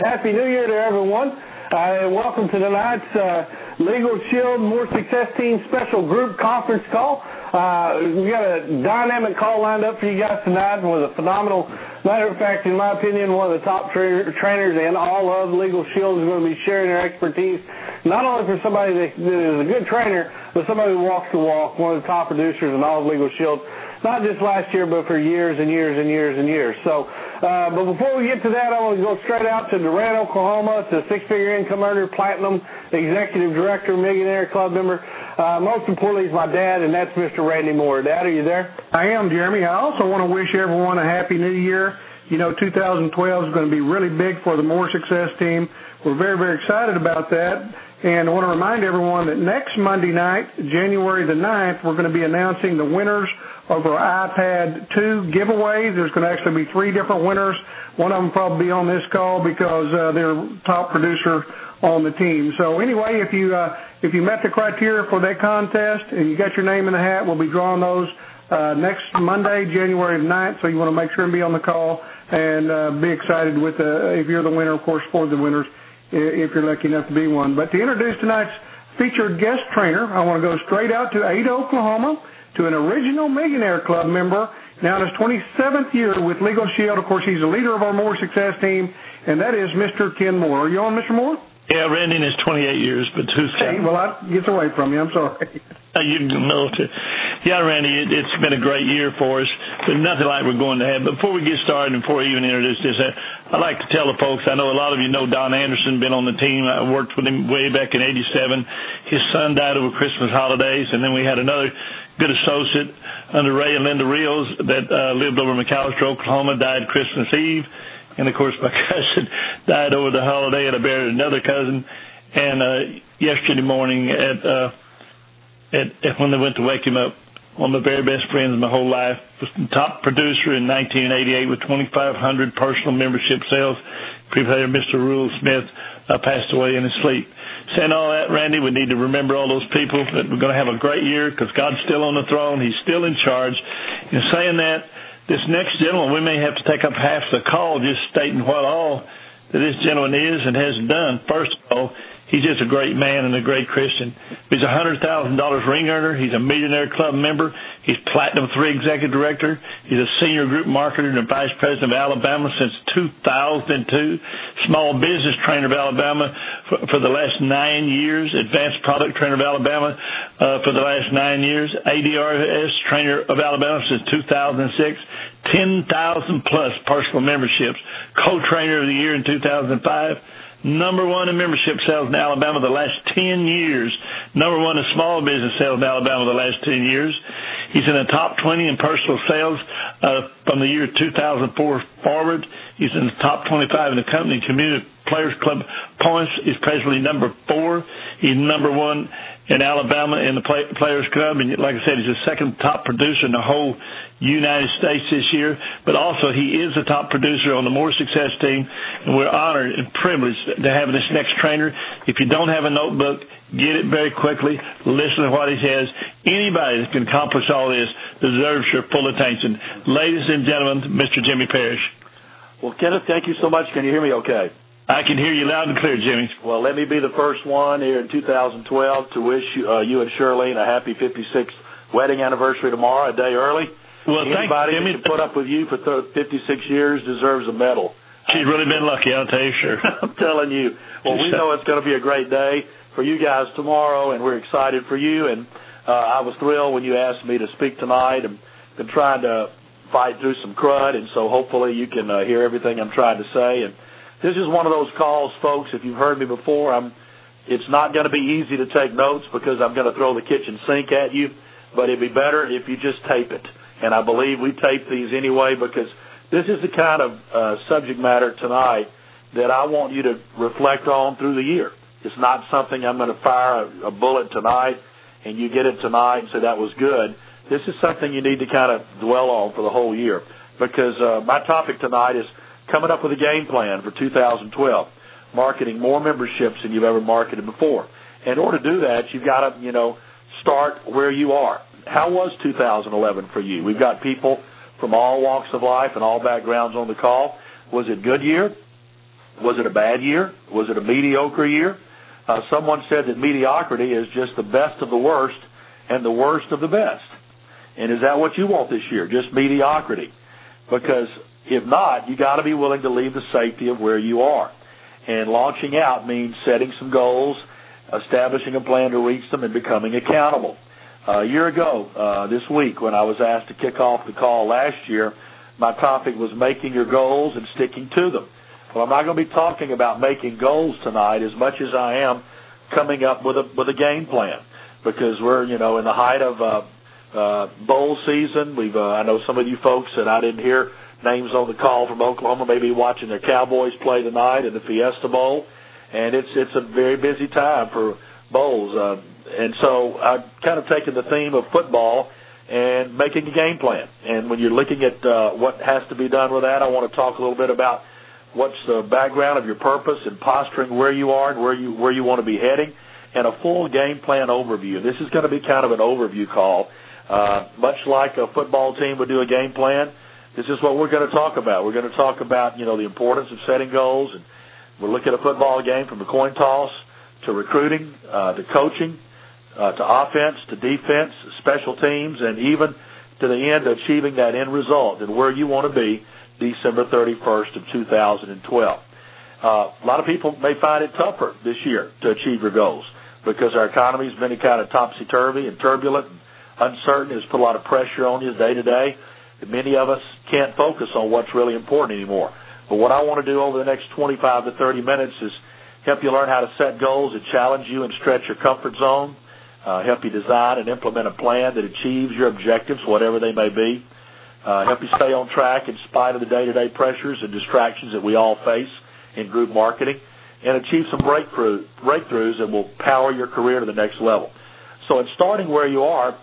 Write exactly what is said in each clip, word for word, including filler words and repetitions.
Happy New Year to everyone. Uh, welcome to tonight's uh, Legal Shield More Success Team Special Group Conference Call. Uh, we got a dynamic call lined up for you guys tonight with a phenomenal, matter of fact, in my opinion, one of the top tra- trainers in all of Legal Shield is going to be sharing their expertise, not only for somebody that, that is a good trainer, but somebody who walks the walk, one of the top producers in all of Legal Shield, not just last year, but for years and years and years and years. So, uh, but before we get to that, I want to go straight out to Durant, Oklahoma. It's a six-figure income earner, platinum, executive director, millionaire club member. Uh, most importantly, he's my dad, and that's Mister Randy Moore. Dad, are you there? I am, Jeremy. I also want to wish everyone a happy new year. You know, two thousand twelve is going to be really big for the More Success team. We're very, very excited about that. And I want to remind everyone that next Monday night, January the ninth, we're going to be announcing the winners of our iPad two giveaway. There's going to actually be three different winners. One of them probably be on this call because uh, they're top producer on the team. So anyway, if you uh, if you met the criteria for that contest and you got your name in the hat, we'll be drawing those uh, next Monday, January the ninth. So you want to make sure and be on the call and uh, be excited with the, if you're the winner, of course, for the winners, if you're lucky enough to be one. But to introduce tonight's featured guest trainer, I want to go straight out to Ada, Oklahoma, to an original Millionaire Club member, now in his twenty-seventh year with Legal Shield. Of course, he's the leader of our More Success team, and that is Mister Ken Moore. Are you on, Mister Moore? Yeah, Randy is twenty-eight years, but who's hey, well, I gets away from you. I'm sorry. You know, yeah, Randy, it, it's been a great year for us, but nothing like we're going to have. But before we get started and before we even introduce this, I'd like to tell the folks, I know a lot of you know Don Anderson, been on the team. I worked with him way back in eighty-seven. His son died over Christmas holidays, and then we had another good associate under Ray and Linda Rios that uh, lived over in McAllister, Oklahoma, died Christmas Eve. And, of course, my cousin died over the holiday, and I buried another cousin. And uh, yesterday morning at, uh, at, at when they went to wake him up, one of my very best friends in my whole life was the top producer in nineteen eighty-eight with twenty-five hundred personal membership sales. Pre-player Mister Rule Smith uh, passed away in his sleep. Saying all that, Randy, we need to remember all those people, that we're going to have a great year because God's still on the throne. He's still in charge. And saying that, this next gentleman, we may have to take up half the call just stating what all that this gentleman is and has done. First of all, he's just a great man and a great Christian. He's a one hundred thousand dollars ring earner. He's a Millionaire Club member. He's Platinum three Executive Director. He's a Senior Group Marketer and Vice President of Alabama since two thousand two. Small Business Trainer of Alabama for, for the last nine years. Advanced Product Trainer of Alabama uh, for the last nine years. A D R S Trainer of Alabama since two thousand six. ten thousand plus personal memberships. Co-Trainer of the Year in two thousand five. Number one in membership sales in Alabama the last ten years. Number one in small business sales in Alabama the last ten years. He's in the top twenty in personal sales uh, from the year two thousand four forward. He's in the top twenty-five in the company community Players Club points. He's presently number four. He's number one in Alabama in the play, Players Club. And like I said, he's the second top producer in the whole United States this year, but also he is the top producer on the More Success team, and we're honored and privileged to have this next trainer. If you don't have a notebook, get it very quickly. Listen to what he says. Anybody that can accomplish all this deserves your full attention. Ladies and gentlemen, Mister Jimmy Parrish. Well, Kenneth, thank you so much. Can you hear me okay? I can hear you loud and clear, Jimmy. Well, let me be the first one here in two thousand twelve to wish you, uh, you and Shirlene a happy fifty-sixth wedding anniversary tomorrow, a day early. Well, anybody thank you, that can put up with you for fifty-six years deserves a medal. She's really been lucky, I'll tell you, sure. I'm telling you. Well, we know it's going to be a great day for you guys tomorrow, and we're excited for you. And uh, I was thrilled when you asked me to speak tonight. I've been trying to fight through some crud, and so hopefully you can uh, hear everything I'm trying to say. And this is one of those calls, folks, if you've heard me before, I'm, it's not going to be easy to take notes because I'm going to throw the kitchen sink at you, but it'd be better if you just tape it. And I believe we tape these anyway because this is the kind of uh, subject matter tonight that I want you to reflect on through the year. It's not something I'm going to fire a, a bullet tonight and you get it tonight and say that was good. This is something you need to kind of dwell on for the whole year because uh, my topic tonight is coming up with a game plan for two thousand twelve, marketing more memberships than you've ever marketed before. In order to do that, you've got to, you know, start where you are. How was two thousand eleven for you? We've got people from all walks of life and all backgrounds on the call. Was it a good year? Was it a bad year? Was it a mediocre year? Uh, someone said that mediocrity is just the best of the worst and the worst of the best. And is that what you want this year, just mediocrity? Because if not, you got to be willing to leave the safety of where you are. And launching out means setting some goals, establishing a plan to reach them, and becoming accountable. Uh, a year ago, uh, this week, when I was asked to kick off the call last year, my topic was making your goals and sticking to them. Well, I'm not going to be talking about making goals tonight as much as I am coming up with a with a game plan, because we're, you know, in the height of uh, uh, bowl season. We've uh, I know some of you folks that I didn't hear names on the call from Oklahoma may be watching their Cowboys play tonight in the Fiesta Bowl, and it's it's a very busy time for bowls. Uh, and so I've kind of taken the theme of football and making a game plan. And when you're looking at uh, what has to be done with that, I want to talk a little bit about what's the background of your purpose and posturing where you are and where you where you want to be heading, and a full game plan overview. This is going to be kind of an overview call. Uh, much like a football team would do a game plan, this is what we're going to talk about. We're going to talk about, you know, the importance of setting goals, and we'll look at a football game from the coin toss to recruiting, uh, to coaching, uh, to offense, to defense, special teams, and even to the end of achieving that end result and where you want to be December thirty-first of two thousand twelve. Uh, a lot of people may find it tougher this year to achieve your goals because our economy has been kind of topsy-turvy and turbulent and uncertain. It's put a lot of pressure on you day to day. And many of us can't focus on what's really important anymore. But what I want to do over the next twenty-five to thirty minutes is help you learn how to set goals that challenge you and stretch your comfort zone, uh, help you design and implement a plan that achieves your objectives, whatever they may be. Uh, help you stay on track in spite of the day-to-day pressures and distractions that we all face in group marketing, and achieve some breakthrough, breakthroughs that will power your career to the next level. So in starting where you are,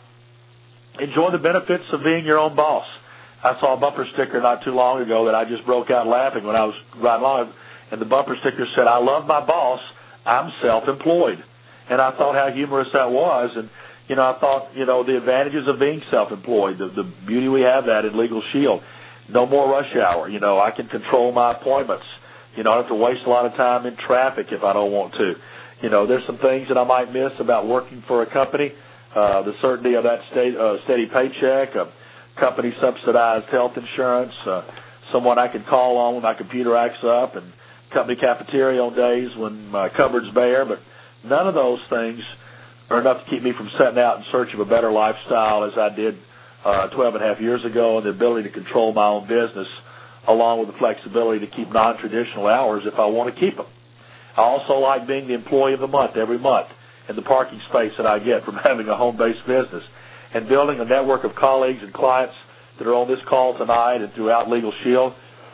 enjoy the benefits of being your own boss. I saw a bumper sticker not too long ago that I just broke out laughing when I was riding along, and the bumper sticker said, "I love my boss, I'm self-employed." And I thought how humorous that was, and You know, I thought, you know, the advantages of being self-employed, the, the beauty we have that in Legal Shield. No more rush hour. You know, I can control my appointments. You know, I don't have to waste a lot of time in traffic if I don't want to. You know, there's some things that I might miss about working for a company. Uh, the certainty of that state, uh, steady paycheck, a company-subsidized health insurance, uh, someone I can call on when my computer acts up, and company cafeteria on days when my cupboard's bare. But none of those things are enough to keep me from setting out in search of a better lifestyle as I did uh, twelve and a half years ago, and the ability to control my own business, along with the flexibility to keep non-traditional hours if I want to keep them. I also like being the employee of the month every month and the parking space that I get from having a home-based business, and building a network of colleagues and clients that are on this call tonight and throughout Legal Shield,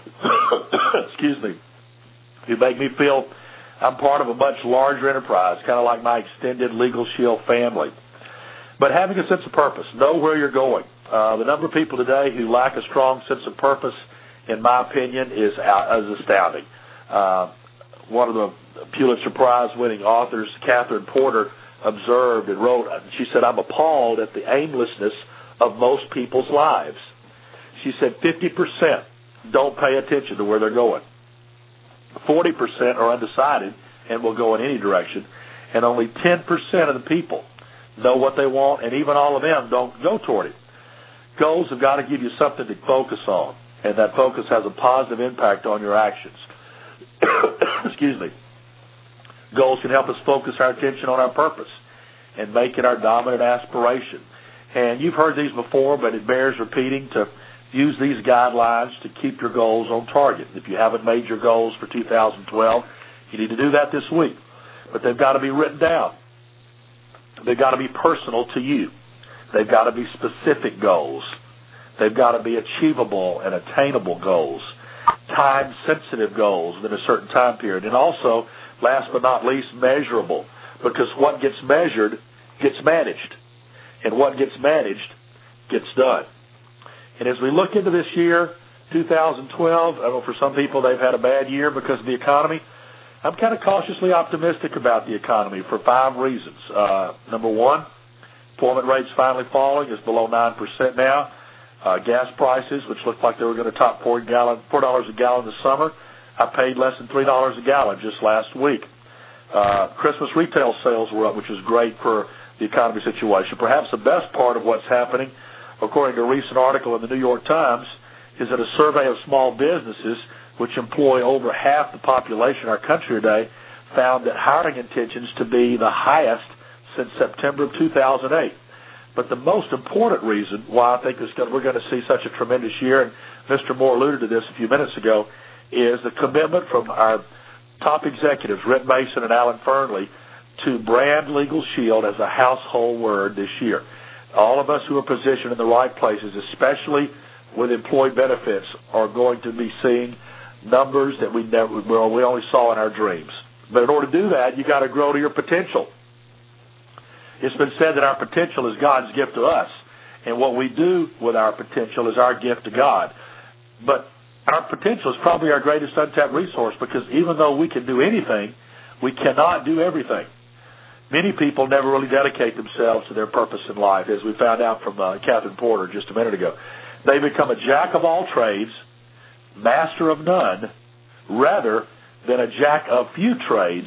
excuse me, who make me feel I'm part of a much larger enterprise, kind of like my extended Legal Shield family. But having a sense of purpose, know where you're going. Uh, the number of people today who lack a strong sense of purpose, in my opinion, is, is astounding. Uh, one of the Pulitzer Prize-winning authors, Catherine Porter, observed and wrote, she said, "I'm appalled at the aimlessness of most people's lives." She said fifty percent don't pay attention to where they're going. forty percent are undecided and will go in any direction, and only ten percent of the people know what they want, and even all of them don't go toward it. Goals have got to give you something to focus on, and that focus has a positive impact on your actions. Excuse me. Goals can help us focus our attention on our purpose and make it our dominant aspiration. And you've heard these before, but it bears repeating to use these guidelines to keep your goals on target. If you haven't made your goals for two thousand twelve, you need to do that this week. But they've got to be written down. They've got to be personal to you. They've got to be specific goals. They've got to be achievable and attainable goals, time-sensitive goals within a certain time period, and also, last but not least, measurable, because what gets measured gets managed, and what gets managed gets done. And as we look into this year, two thousand twelve, I know for some people they've had a bad year because of the economy. I'm kind of cautiously optimistic about the economy for five reasons. Uh, number one, employment rates finally falling. It's below nine percent now. Uh, gas prices, which looked like they were going to top four dollars a gallon this summer, I paid less than three dollars a gallon just last week. Uh, Christmas retail sales were up, which is great for the economy situation. Perhaps the best part of what's happening, according to a recent article in the New York Times, is that a survey of small businesses, which employ over half the population in our country today, found that hiring intentions to be the highest since September of two thousand eight. But the most important reason why I think it's gonna, we're going to see such a tremendous year, and Mister Moore alluded to this a few minutes ago, is the commitment from our top executives, Rick Mason and Alan Fernley, to brand Legal Shield as a household word this year. All of us who are positioned in the right places, especially with employee benefits, are going to be seeing numbers that we never, well, we only saw in our dreams. But in order to do that, you got to grow to your potential. It's been said that our potential is God's gift to us, and what we do with our potential is our gift to God. But our potential is probably our greatest untapped resource, because even though we can do anything, we cannot do everything. Many people never really dedicate themselves to their purpose in life, as we found out from uh, Catherine Porter just a minute ago. They become a jack of all trades, master of none, rather than a jack of few trades,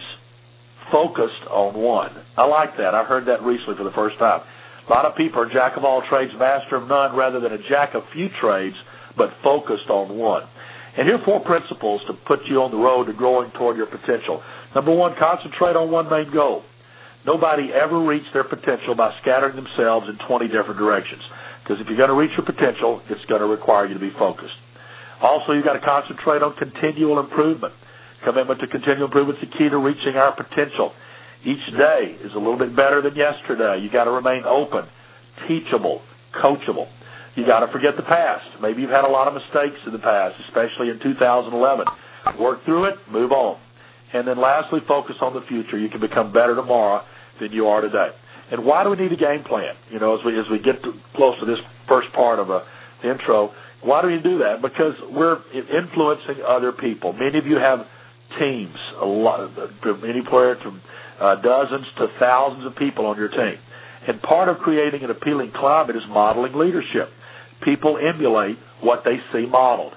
focused on one. I like that. I heard that recently for the first time. A lot of people are jack of all trades, master of none, rather than a jack of few trades, but focused on one. And here are four principles to put you on the road to growing toward your potential. Number one, concentrate on one main goal. Nobody ever reached their potential by scattering themselves in twenty different directions. Because if you're going to reach your potential, it's going to require you to be focused. Also, you've got to concentrate on continual improvement. Commitment to continual improvement is the key to reaching our potential. Each day is a little bit better than yesterday. You've got to remain open, teachable, coachable. You've got to forget the past. Maybe you've had a lot of mistakes in the past, especially in two thousand eleven. Work through it, move on. And then lastly, focus on the future. You can become better tomorrow than you are today. And why do we need a game plan? You know, as we as we get to, close to this first part of a, the intro, why do we do that? Because we're influencing other people. Many of you have teams, a lot of, anywhere from uh, dozens to thousands of people on your team. And part of creating an appealing climate is modeling leadership. People emulate what they see modeled.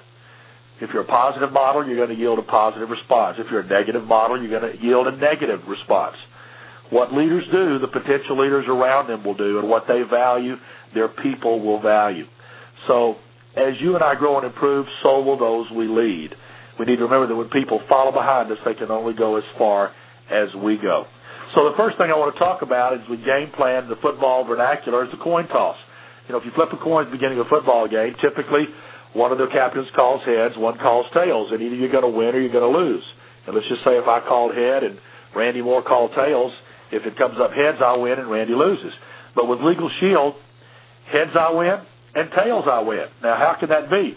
If you're a positive model, you're going to yield a positive response. If you're a negative model, you're going to yield a negative response. What leaders do, the potential leaders around them will do, and what they value, their people will value. So as you and I grow and improve, so will those we lead. We need to remember that when people follow behind us, they can only go as far as we go. So the first thing I want to talk about is we game plan the football vernacular is the coin toss. You know, if you flip a coin at the beginning of a football game, typically one of the captains calls heads, one calls tails, and either you're going to win or you're going to lose. And let's just say if I called head and Randy Moore called tails, if it comes up heads, I'll win and Randy loses. But with Legal Shield, heads I win and tails I win. Now, how can that be?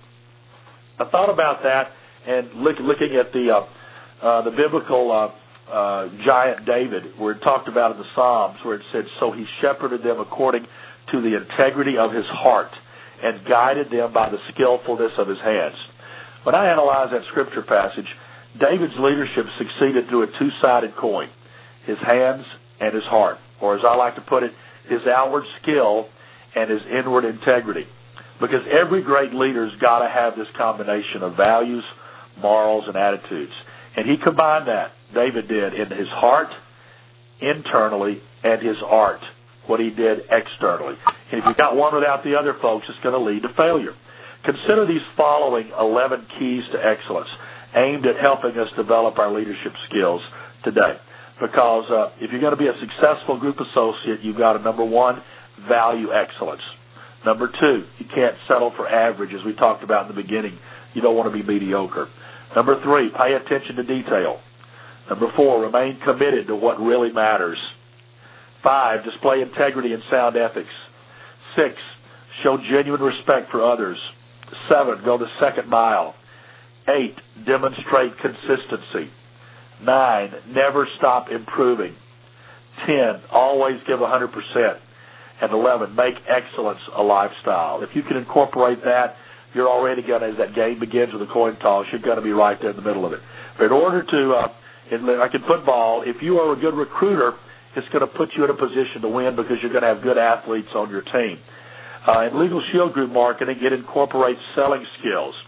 I thought about that and look, looking at the uh, uh, the biblical uh, uh, giant David, where it talked about in the Psalms, where it said, so he shepherded them according to the integrity of his heart and guided them by the skillfulness of his hands. When I analyze that scripture passage, David's leadership succeeded through a two-sided coin, his hands and his heart, or as I like to put it, his outward skill and his inward integrity. Because every great leader's got to have this combination of values, morals, and attitudes. And he combined that, David did, in his heart, internally, and his art, what he did externally. And if you've got one without the other, folks, it's going to lead to failure. Consider these following eleven keys to excellence aimed at helping us develop our leadership skills today. Because uh, if you're going to be a successful group associate, you've got to, number one, value excellence. Number two, you can't settle for average, as we talked about in the beginning. You don't want to be mediocre. Number three, pay attention to detail. Number four, remain committed to what really matters. Five, display integrity and sound ethics. Six, show genuine respect for others. Seven, go the second mile. Eight, demonstrate consistency. Nine, never stop improving. Ten, always give one hundred percent. And eleven, make excellence a lifestyle. If you can incorporate that, you're already going to, as that game begins with a coin toss, you're going to be right there in the middle of it. But in order to, uh, in, like in football, if you are a good recruiter, it's going to put you in a position to win because you're going to have good athletes on your team. Uh, in Legal Shield Group marketing, it incorporates selling skills.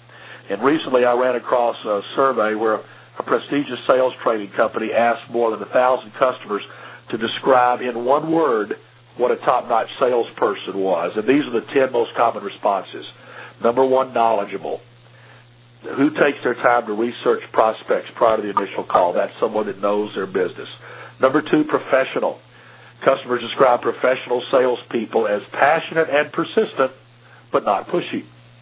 And recently I ran across a survey where a prestigious sales training company asked more than a thousand customers to describe in one word what a top-notch salesperson was. And these are the ten most common responses. Number one, knowledgeable. Who takes their time to research prospects prior to the initial call? That's someone that knows their business. Number two, professional. Customers describe professional salespeople as passionate and persistent, but not pushy.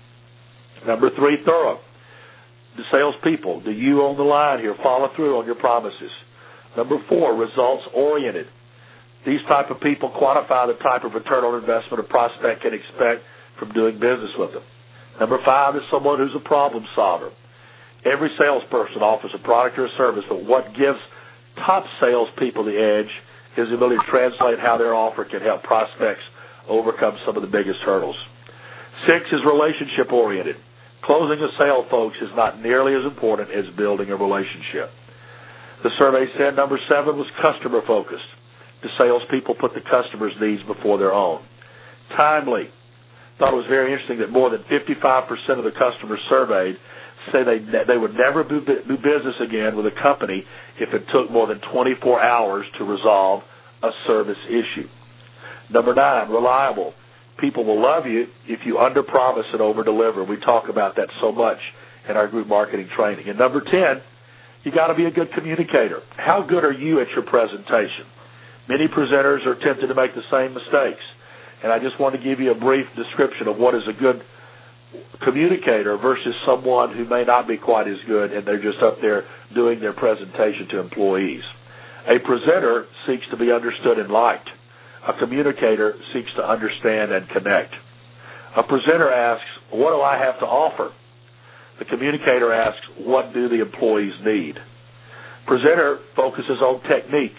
Number three, thorough. The salespeople, do you on the line here follow through on your promises? Number four, results-oriented. These type of people quantify the type of return on investment a prospect can expect from doing business with them. Number five is someone who's a problem solver. Every salesperson offers a product or a service, but what gives top salespeople the edge is the ability to translate how their offer can help prospects overcome some of the biggest hurdles. Six is relationship-oriented. Closing a sale, folks, is not nearly as important as building a relationship. The survey said number seven was customer-focused. The salespeople put the customer's needs before their own. Timely. Thought it was very interesting that more than fifty-five percent of the customers surveyed say they they would never do business again with a company if it took more than twenty-four hours to resolve a service issue. Number nine, reliable. People will love you if you underpromise and overdeliver. We talk about that so much in our group marketing training. And number ten, you got to be a good communicator. How good are you at your presentation? Many presenters are tempted to make the same mistakes. And I just want to give you a brief description of what is a good communicator versus someone who may not be quite as good and they're just up there doing their presentation to employees. A presenter seeks to be understood and liked. A communicator seeks to understand and connect. A presenter asks, what do I have to offer? The communicator asks, what do the employees need? Presenter focuses on techniques.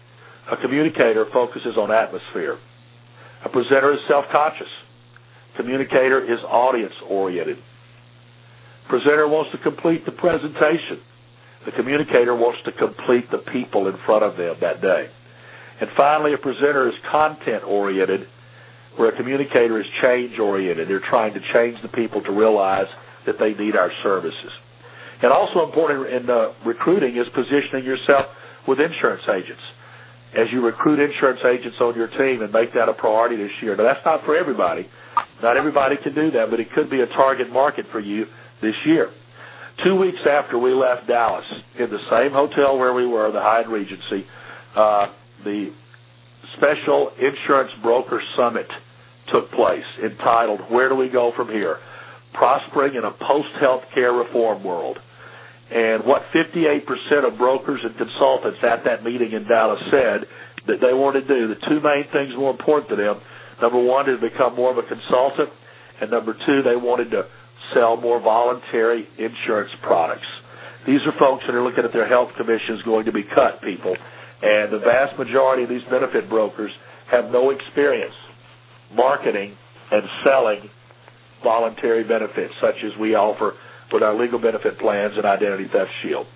A communicator focuses on atmosphere. A presenter is self-conscious. Communicator is audience-oriented. Presenter wants to complete the presentation. The communicator wants to complete the people in front of them that day. And finally, a presenter is content-oriented, where a communicator is change-oriented. They're trying to change the people to realize that they need our services. And also important in uh, recruiting is positioning yourself with insurance agents. As you recruit insurance agents on your team and make that a priority this year. Now, that's not for everybody. Not everybody can do that, but it could be a target market for you this year. Two weeks after we left Dallas, in the same hotel where we were, the Hyatt Regency, uh, the Special Insurance Broker Summit took place, entitled, Where Do We Go From Here? Prospering in a Post-Health Care Reform World. And what fifty-eight percent of brokers and consultants at that meeting in Dallas said that they wanted to do, the two main things more important to them, number one, is become more of a consultant, and number two, they wanted to sell more voluntary insurance products. These are folks that are looking at their health commissions going to be cut, people, and the vast majority of these benefit brokers have no experience marketing and selling voluntary benefits, such as we offer with our legal benefit plans and Identity Theft Shield.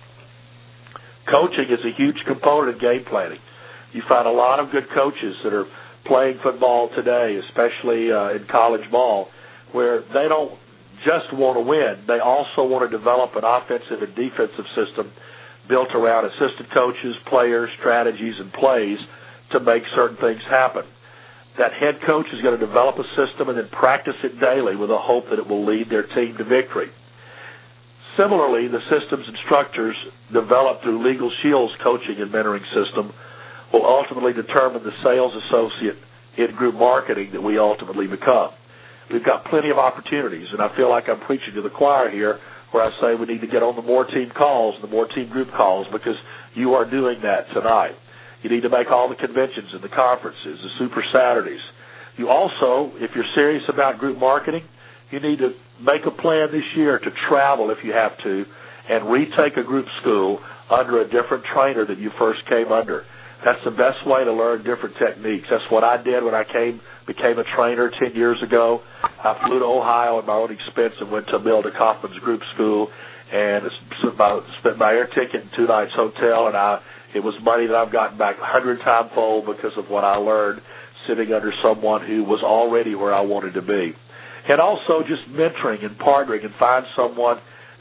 Coaching is a huge component of game planning. You find a lot of good coaches that are playing football today, especially uh, in college ball, where they don't just want to win. They also want to develop an offensive and defensive system built around assistant coaches, players, strategies, and plays to make certain things happen. That head coach is going to develop a system and then practice it daily with a hope that it will lead their team to victory. Similarly, the systems instructors developed through Legal Shield's coaching and mentoring system will ultimately determine the sales associate in group marketing that we ultimately become. We've got plenty of opportunities, and I feel like I'm preaching to the choir here where I say we need to get on the more team calls, the more team group calls, because you are doing that tonight. You need to make all the conventions and the conferences, the Super Saturdays. You also, if you're serious about group marketing, you need to make a plan this year to travel if you have to and retake a group school under a different trainer than you first came under. That's the best way to learn different techniques. That's what I did when I came became a trainer ten years ago. I flew to Ohio at my own expense and went to Imelda Kaufman's group school and spent my, spent my air ticket and two nights hotel, and I it was money that I've gotten back a hundred time fold because of what I learned sitting under someone who was already where I wanted to be. And also just mentoring and partnering and find someone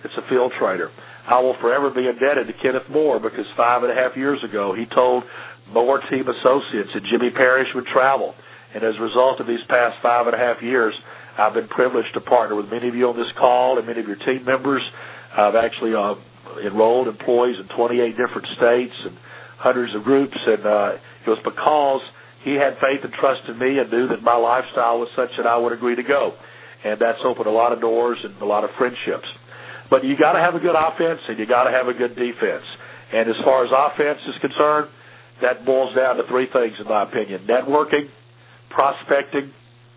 It's a field trainer. I will forever be indebted to Kenneth Moore because five and a half years ago he told Moore Team Associates that Jimmy Parrish would travel. And as a result of these past five and a half years, I've been privileged to partner with many of you on this call and many of your team members. I've actually uh, enrolled employees in twenty-eight different states and hundreds of groups, and uh, it was because he had faith and trust in me and knew that my lifestyle was such that I would agree to go. And that's opened a lot of doors and a lot of friendships. But you got to have a good offense and you got to have a good defense. And as far as offense is concerned, that boils down to three things, in my opinion: networking, prospecting,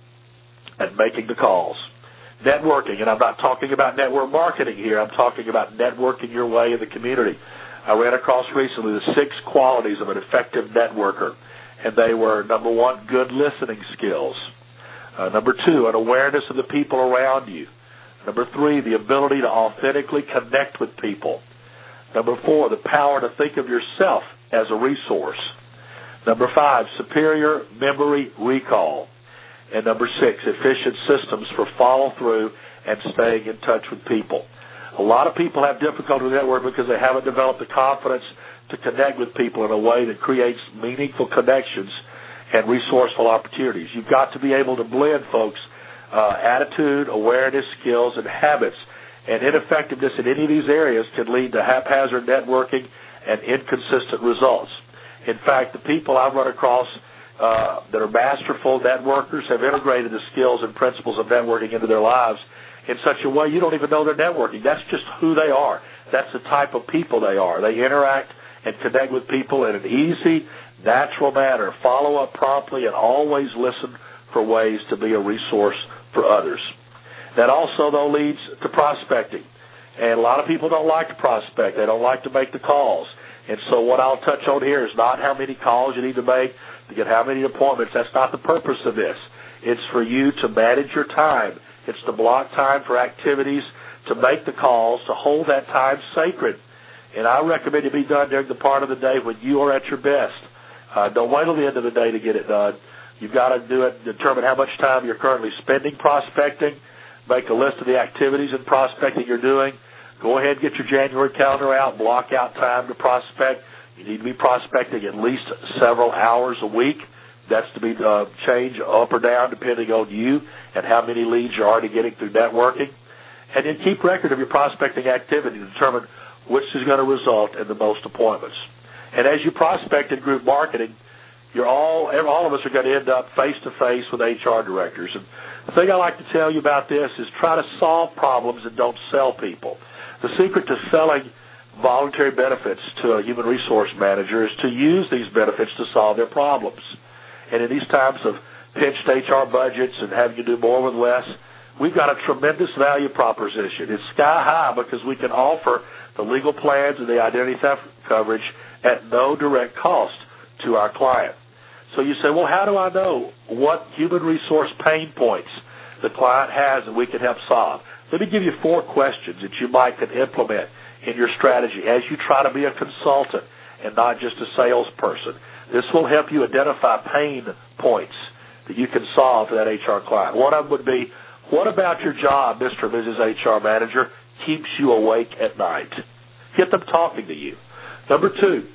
and making the calls. Networking, and I'm not talking about network marketing here. I'm talking about networking your way in the community. I ran across recently the six qualities of an effective networker, and they were, number one, good listening skills. Uh, number two, an awareness of the people around you. Number three, the ability to authentically connect with people. Number four, the power to think of yourself as a resource. Number five, superior memory recall. And number six, efficient systems for follow-through and staying in touch with people. A lot of people have difficulty with networking because they haven't developed the confidence to connect with people in a way that creates meaningful connections and resourceful opportunities. You've got to be able to blend, folks, uh, attitude, awareness, skills, and habits. And ineffectiveness in any of these areas can lead to haphazard networking and inconsistent results. In fact, the people I've run across uh, that are masterful networkers have integrated the skills and principles of networking into their lives in such a way you don't even know they're networking. That's just who they are. That's the type of people they are. They interact and connect with people in an easy, natural manner, follow up promptly, and always listen for ways to be a resource for others. That also, though, leads to prospecting. And a lot of people don't like to prospect. They don't like to make the calls. And so what I'll touch on here is not how many calls you need to make to get how many appointments. That's not the purpose of this. It's for you to manage your time. It's to block time for activities, to make the calls, to hold that time sacred. And I recommend it be done during the part of the day when you are at your best. Uh, don't wait till the end of the day to get it done. You've got to do it, determine how much time you're currently spending prospecting, make a list of the activities in prospecting you're doing. Go ahead and get your January calendar out, block out time to prospect. You need to be prospecting at least several hours a week. That's to be uh, changed up or down depending on you and how many leads you're already getting through networking. And then keep record of your prospecting activity to determine which is going to result in the most appointments. And as you prospect in group marketing, you're all, all of us are going to end up face-to-face with H R directors. And the thing I like to tell you about this is try to solve problems and don't sell people. The secret to selling voluntary benefits to a human resource manager is to use these benefits to solve their problems. And in these times of pinched H R budgets and having to do more with less, we've got a tremendous value proposition. It's sky high because we can offer the legal plans and the identity theft coverage at no direct cost to our client. So you say, well, how do I know what human resource pain points the client has that we can help solve? Let me give you four questions that you might can implement in your strategy as you try to be a consultant and not just a salesperson. This will help you identify pain points that you can solve for that H R client. One of them would be, what about your job, Mister or Missus H R Manager, keeps you awake at night? Get them talking to you. Number two,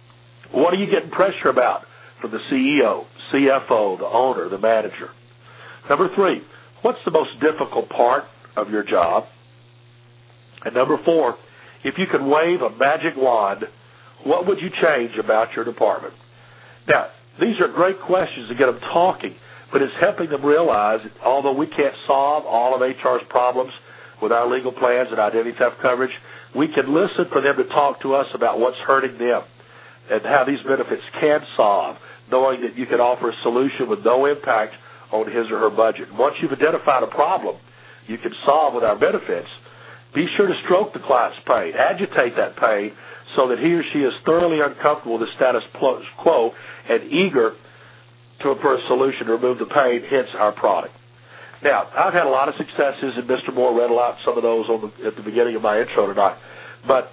what are you getting pressure about from the C E O, C F O, the owner, the manager? Number three, what's the most difficult part of your job? And number four, if you could wave a magic wand, what would you change about your department? Now, these are great questions to get them talking, but it's helping them realize that although we can't solve all of H R's problems with our legal plans and identity theft coverage, we can listen for them to talk to us about what's hurting them and how these benefits can solve, knowing that you can offer a solution with no impact on his or her budget. Once you've identified a problem you can solve with our benefits, be sure to stroke the client's pain, agitate that pain so that he or she is thoroughly uncomfortable with the status quo and eager to, for a solution to remove the pain, hence our product. Now, I've had a lot of successes, and Mister Moore read out some of those on the, at the beginning of my intro tonight. But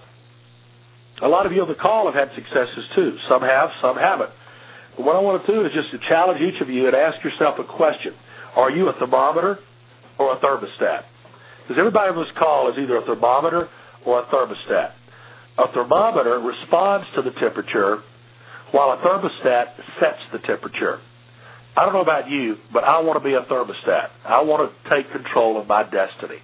a lot of you on the call have had successes too. Some have, some haven't. But what I want to do is just to challenge each of you and ask yourself a question. Are you a thermometer or a thermostat? Because everybody on this call is either a thermometer or a thermostat. A thermometer responds to the temperature, while a thermostat sets the temperature. I don't know about you, but I want to be a thermostat. I want to take control of my destiny.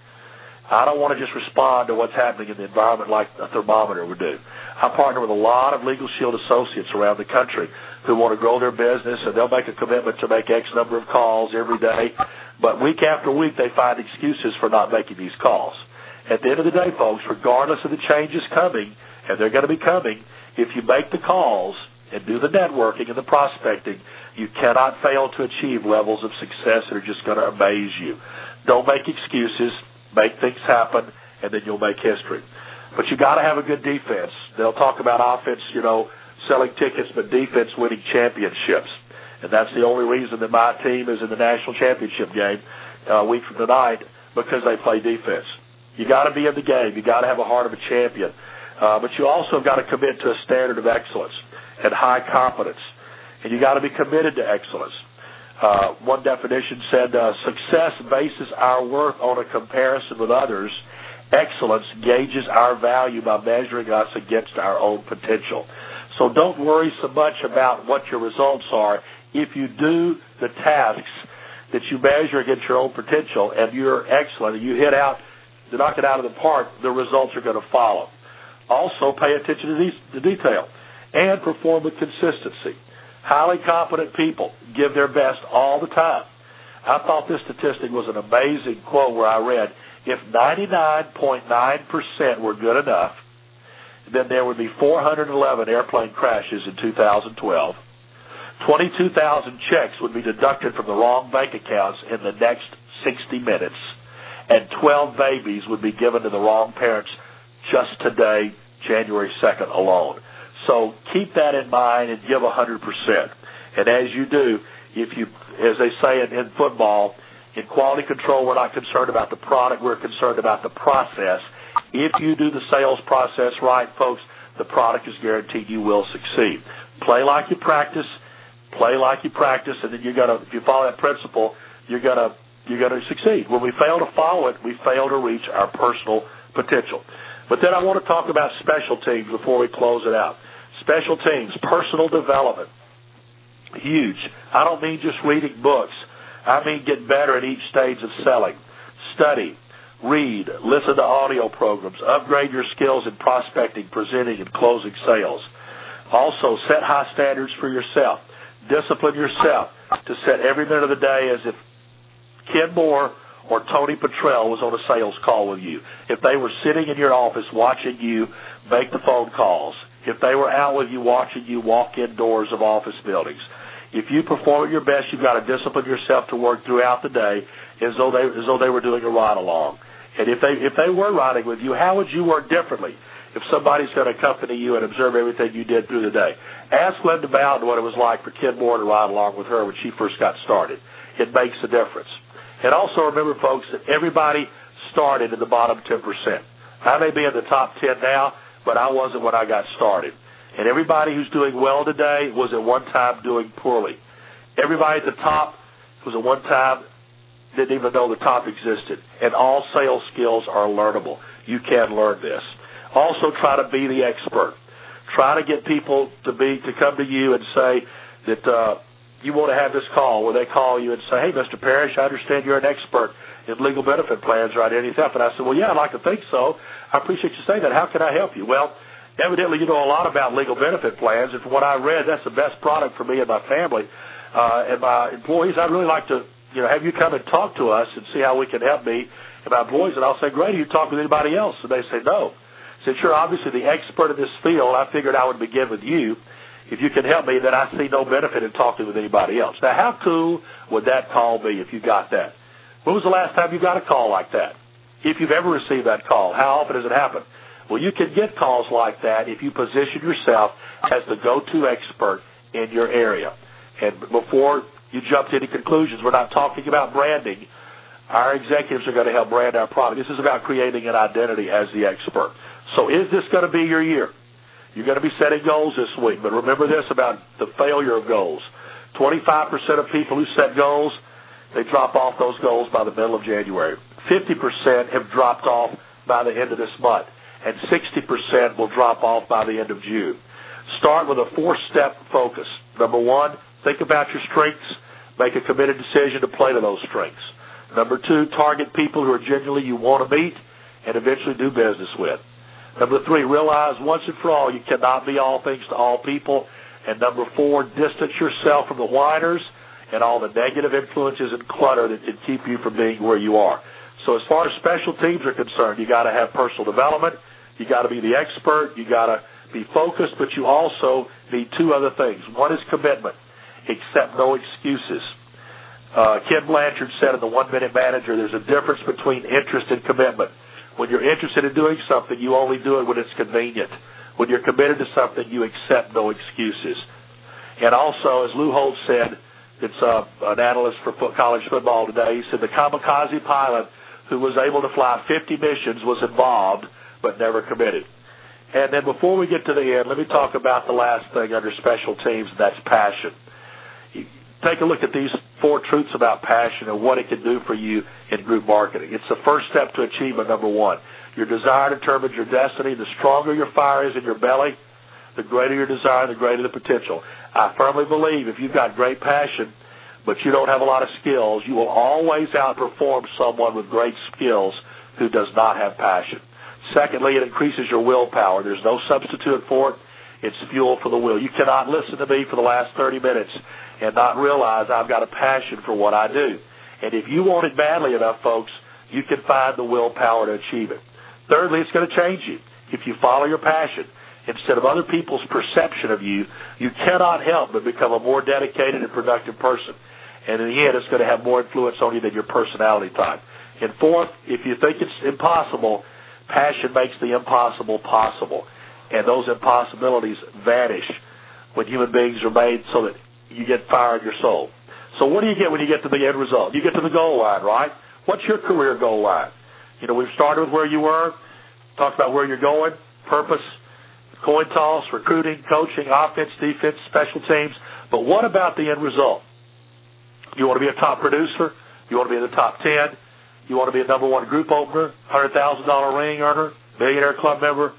I don't want to just respond to what's happening in the environment like a thermometer would do. I partner with a lot of Legal Shield associates around the country who want to grow their business, and they'll make a commitment to make X number of calls every day. But week after week, they find excuses for not making these calls. At the end of the day, folks, regardless of the changes coming, and they're going to be coming, if you make the calls and do the networking and the prospecting, you cannot fail to achieve levels of success that are just going to amaze you. Don't make excuses. Make things happen, and then you'll make history. But you got to have a good defense. They'll talk about offense, you know, selling tickets, but defense winning championships. And that's the only reason that my team is in the national championship game a week from tonight, because they play defense. You got to be in the game. You got to have a heart of a champion. Uh, but you also got to commit to a standard of excellence and high competence. And you got to be committed to excellence. Uh, one definition said, uh, success bases our worth on a comparison with others. Excellence gauges our value by measuring us against our own potential. So don't worry so much about what your results are. If you do the tasks that you measure against your own potential and you're excellent and you hit out, to knock it out of the park, the results are going to follow. Also, pay attention to these, the detail and perform with consistency. Highly competent people give their best all the time. I thought this statistic was an amazing quote where I read, if ninety-nine point nine percent were good enough, then there would be four hundred eleven airplane crashes in two thousand twelve. twenty-two thousand checks would be deducted from the wrong bank accounts in the next sixty minutes, and twelve babies would be given to the wrong parents just today, January second alone. So keep that in mind and give one hundred percent. And as you do, if you, as they say in, in football, in quality control, we're not concerned about the product, we're concerned about the process. If you do the sales process right, folks, the product is guaranteed you will succeed. Play like you practice, play like you practice, and then you're gonna, if you follow that principle, you're gonna you're gonna succeed. When we fail to follow it, we fail to reach our personal potential. But then I want to talk about special teams before we close it out. Special teams, personal development, huge. I don't mean just reading books. I mean get better at each stage of selling. Study, read, listen to audio programs, upgrade your skills in prospecting, presenting, and closing sales. Also, set high standards for yourself. Discipline yourself to set every minute of the day as if Ken Moore or Tony Petrell was on a sales call with you. If they were sitting in your office watching you make the phone calls. If they were out with you watching you walk indoors of office buildings. If you perform at your best, you've got to discipline yourself to work throughout the day as though they as though they were doing a ride-along. And if they if they were riding with you, how would you work differently if somebody's going to accompany you and observe everything you did through the day? Ask Linda Bowden what it was like for Ken Moore to ride along with her when she first got started. It makes a difference. And also remember, folks, that everybody started in the bottom ten percent. I may be in the top ten now, but I wasn't when I got started. And everybody who's doing well today was at one time doing poorly. Everybody at the top was at one time didn't even know the top existed. And all sales skills are learnable. You can learn this. Also, try to be the expert. Try to get people to be to come to you and say that uh, you want to have this call where they call you and say, hey, Mister Parrish, I understand you're an expert in legal benefit plans or identity theft. And I said, well, yeah, I'd like to think so. I appreciate you saying that. How can I help you? Well, evidently you know a lot about legal benefit plans, and from what I read, that's the best product for me and my family uh, and my employees. I'd really like to, you know, have you come and talk to us and see how we can help me and my employees. And I'll say, great, have you talked with anybody else? And they say, no. Since you're obviously the expert in this field, I figured I would begin with you. If you can help me, then I see no benefit in talking with anybody else. Now, how cool would that call be if you got that? When was the last time you got a call like that? If you've ever received that call, how often does it happen? Well, you can get calls like that if you position yourself as the go-to expert in your area. And before you jump to any conclusions, we're not talking about branding. Our executives are going to help brand our product. This is about creating an identity as the expert. So is this going to be your year? You're going to be setting goals this week, but remember this about the failure of goals. twenty-five percent of people who set goals, they drop off those goals by the middle of January. fifty percent have dropped off by the end of this month, and sixty percent will drop off by the end of June. Start with a four-step focus. Number one, think about your strengths. Make a committed decision to play to those strengths. Number two, target people who are genuinely you want to meet and eventually do business with. Number three, realize once and for all you cannot be all things to all people. And number four, distance yourself from the whiners and all the negative influences and clutter that can keep you from being where you are. So as far as special teams are concerned, you got to have personal development. You got to be the expert. You got to be focused, but you also need two other things. One is commitment. Accept no excuses. Uh, Ken Blanchard said in the One Minute Manager, there's a difference between interest and commitment. When you're interested in doing something, you only do it when it's convenient. When you're committed to something, you accept no excuses. And also, as Lou Holtz said, it's uh, an analyst for foot, college football today, he said the kamikaze pilot who was able to fly fifty missions was involved but never committed. And then before we get to the end, let me talk about the last thing under special teams, and that's passion. Take a look at these four truths about passion and what it can do for you in group marketing. It's the first step to achievement, number one. Your desire determines your destiny. The stronger your fire is in your belly, the greater your desire, the greater the potential. I firmly believe if you've got great passion, but you don't have a lot of skills, you will always outperform someone with great skills who does not have passion. Secondly, it increases your willpower. There's no substitute for it. It's fuel for the will. You cannot listen to me for the last thirty minutes and not realize I've got a passion for what I do. And if you want it badly enough, folks, you can find the willpower to achieve it. Thirdly, it's going to change you. If you follow your passion, instead of other people's perception of you, you cannot help but become a more dedicated and productive person. And in the end, it's going to have more influence on you than your personality type. And fourth, if you think it's impossible, passion makes the impossible possible. And those impossibilities vanish when human beings are made so that you get fire in your soul. So what do you get when you get to the end result? You get to the goal line, right? What's your career goal line? You know, we've started with where you were, talked about where you're going, purpose, coin toss, recruiting, coaching, offense, defense, special teams. But what about the end result? You want to be a top producer? You want to be in the top ten? You want to be a number one group opener, one hundred thousand dollars ring earner, millionaire club member?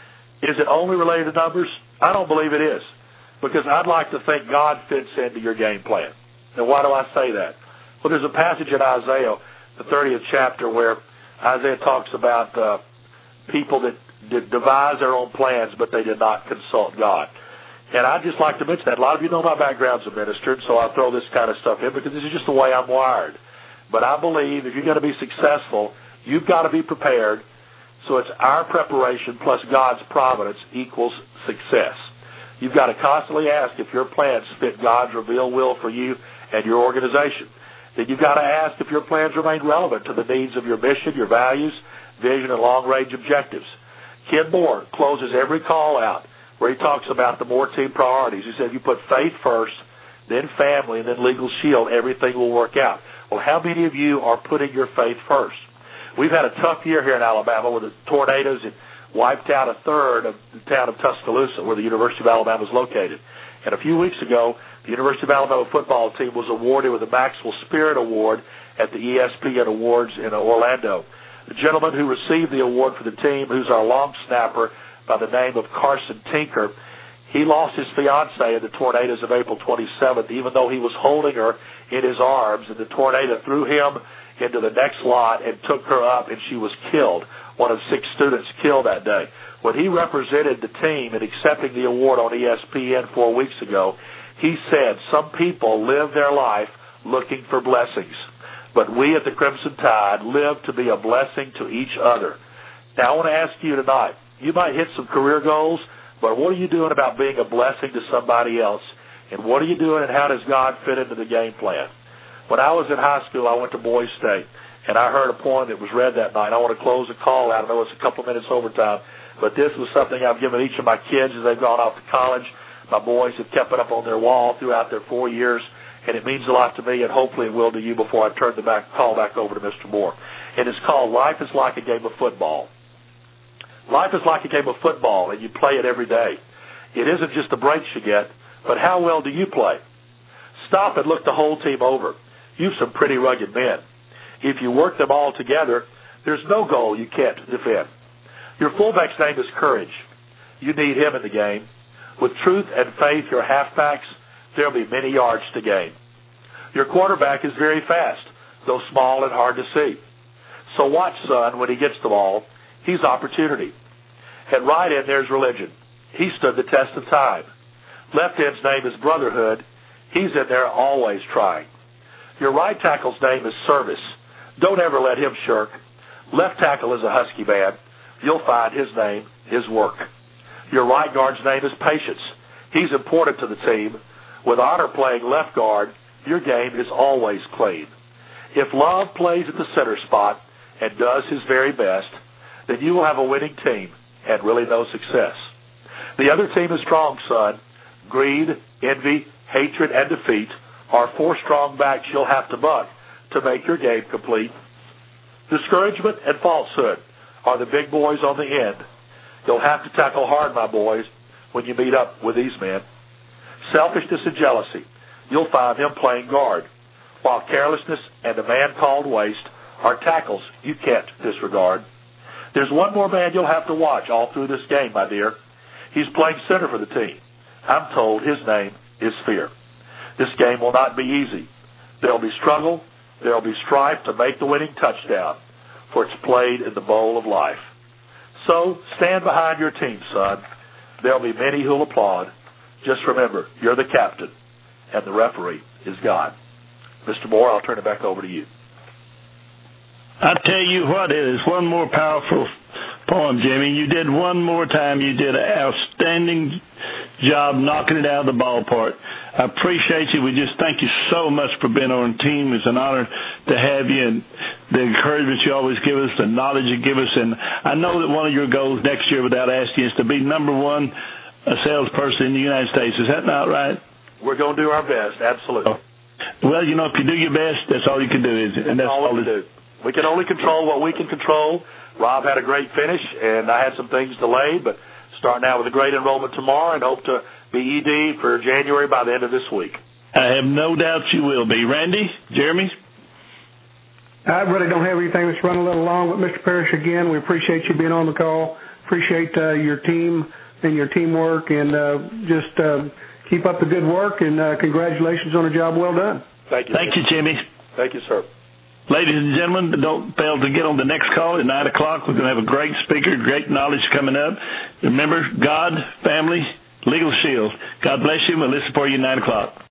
Is it only related to numbers? I don't believe it is, because I'd like to think God fits into your game plan. And why do I say that? Well, there's a passage in Isaiah, the thirtieth chapter, where Isaiah talks about uh, people that did devise their own plans, but they did not consult God. And I'd just like to mention that. A lot of you know my background's a minister, and so I throw this kind of stuff in because this is just the way I'm wired. But I believe if you're going to be successful, you've got to be prepared. So it's our preparation plus God's providence equals success. You've got to constantly ask if your plans fit God's revealed will for you and your organization. Then you've got to ask if your plans remain relevant to the needs of your mission, your values, vision, and long-range objectives. Ken Moore closes every call out where he talks about the Moore team priorities. He said, if you put faith first, then family, and then Legal Shield, everything will work out. Well, how many of you are putting your faith first? We've had a tough year here in Alabama where the tornadoes had wiped out a third of the town of Tuscaloosa, where the University of Alabama is located. And a few weeks ago, the University of Alabama football team was awarded with the Maxwell Spirit Award at the E S P N Awards in Orlando. The gentleman who received the award for the team, who's our long snapper by the name of Carson Tinker, he lost his fiancée in the tornadoes of April twenty-seventh, even though he was holding her in his arms, and the tornado threw him into the next lot and took her up, and she was killed. One of six students killed that day. When he represented the team in accepting the award on E S P N four weeks ago, he said, some people live their life looking for blessings, but we at the Crimson Tide live to be a blessing to each other. Now, I want to ask you tonight, you might hit some career goals, but what are you doing about being a blessing to somebody else? And what are you doing, and how does God fit into the game plan? When I was in high school, I went to Boys State, and I heard a poem that was read that night. I want to close the call out. I know it's a couple minutes overtime, but this was something I've given each of my kids as they've gone off to college. My boys have kept it up on their wall throughout their four years, and it means a lot to me, and hopefully it will to you before I turn the back, call back over to Mister Moore. And it's called Life is Like a Game of Football. Life is like a game of football, and you play it every day. It isn't just the breaks you get, but how well do you play? Stop and look the whole team over. You've some pretty rugged men. If you work them all together, there's no goal you can't defend. Your fullback's name is Courage. You need him in the game. With truth and faith, your halfbacks, there'll be many yards to gain. Your quarterback is very fast, though small and hard to see. So watch, son, when he gets the ball, he's opportunity. At right end, there's religion. He stood the test of time. Left end's name is brotherhood. He's in there always trying. Your right tackle's name is service. Don't ever let him shirk. Left tackle is a Husky man. You'll find his name is work. Your right guard's name is patience. He's important to the team. With honor playing left guard, your game is always clean. If love plays at the center spot and does his very best, then you will have a winning team and really no success. The other team is strong, son. Greed, envy, hatred, and defeat are four strong backs you'll have to buck to make your game complete. Discouragement and falsehood are the big boys on the end. You'll have to tackle hard, my boys, when you meet up with these men. Selfishness and jealousy, you'll find them playing guard, while carelessness and a man called waste are tackles you can't disregard. There's one more man you'll have to watch all through this game, my dear. He's playing center for the team. I'm told his name is Fear. This game will not be easy. There'll be struggle. There'll be strife to make the winning touchdown, for it's played in the bowl of life. So stand behind your team, son. There'll be many who'll applaud. Just remember, you're the captain, and the referee is God. Mister Moore, I'll turn it back over to you. I tell you what, it is one more powerful poem, Jimmy. You did one more time. You did an outstanding job knocking it out of the ballpark. I appreciate you. We just thank you so much for being on the team. It's an honor to have you, and the encouragement you always give us, the knowledge you give us. And I know that one of your goals next year, without asking, is to be number one a salesperson in the United States. Is that not right? We're going to do our best, absolutely. Oh. Well, you know, if you do your best, that's all you can do, is it? And that's all we can do. We can only control what we can control. Rob had a great finish, and I had some things delayed, but starting out with a great enrollment tomorrow and hope to be E D for January by the end of this week. I have no doubt you will be. Randy, Jeremy? I really don't have anything that's run a little long, but Mister Parrish, again, we appreciate you being on the call. Appreciate uh, your team and your teamwork, and uh, just uh, keep up the good work, and uh, congratulations on a job well done. Thank you. Thank you, Jimmy. Thank you, sir. Ladies and gentlemen, don't fail to get on the next call at nine o'clock. We're going to have a great speaker, great knowledge coming up. Remember, God, family, Legal Shield. God bless you, and we'll listen for you at nine o'clock.